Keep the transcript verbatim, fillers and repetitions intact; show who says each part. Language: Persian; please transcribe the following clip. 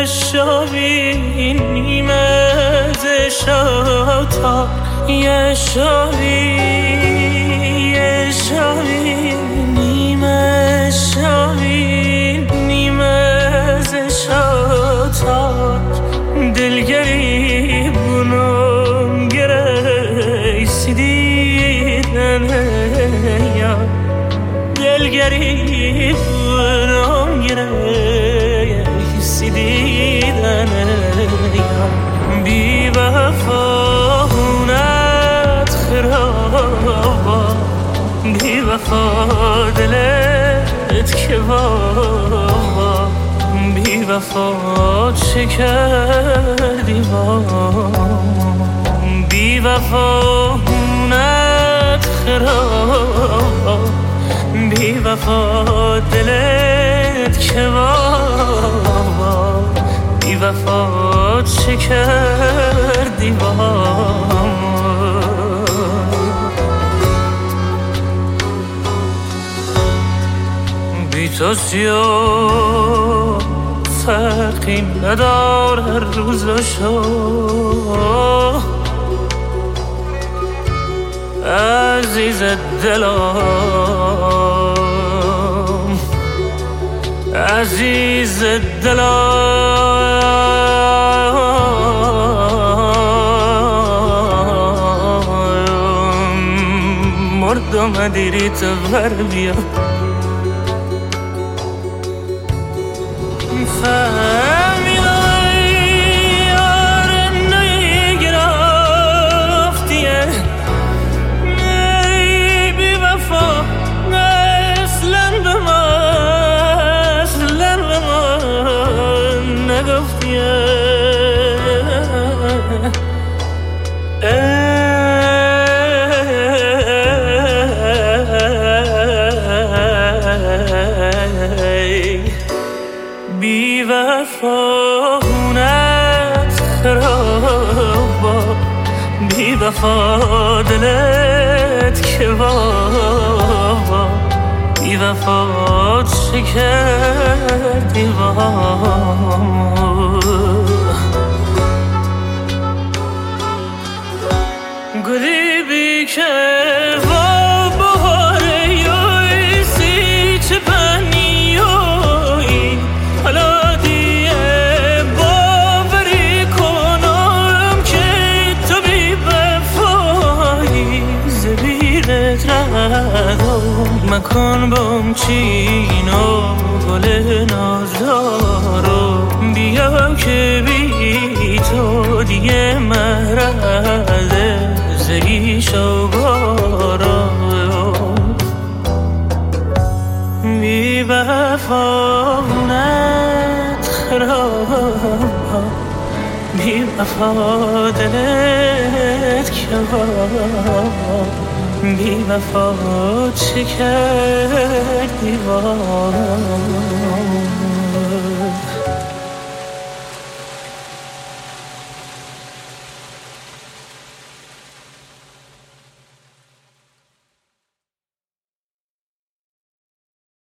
Speaker 1: شاوی نیمه ز شاتا یه شاوی یه شاوی نیمه شاوی نیمه ز شاتا دلگری بونم گره سیدیدن یا دلگری بونم گره سیدیدن یا بی وفا هونت خرابا بی وفا دلت که بابا بی وفا چه کردی با بی وفا هونت خرابا بی وفا دلت که بابا بی وفا چه کردی با بی تو سیاه فرقی نداره روزشو عزیز دلم عزیز دلم مردم دیری تو بر بیا فهمیدم یار نگرفتیه نه بی وفا نه اصلا به من اصلا به من نگفتیه بی وفا هونت خرابا بی وفا دلت که بابا بی وفا چه کردی با گلی بی که مکن بام چین و گل نازدارو بیا که بی تو دیگه مرد زریش و بارو بی وفانت خرابا بی وفا دلت که بابا بی وفا چه کردی با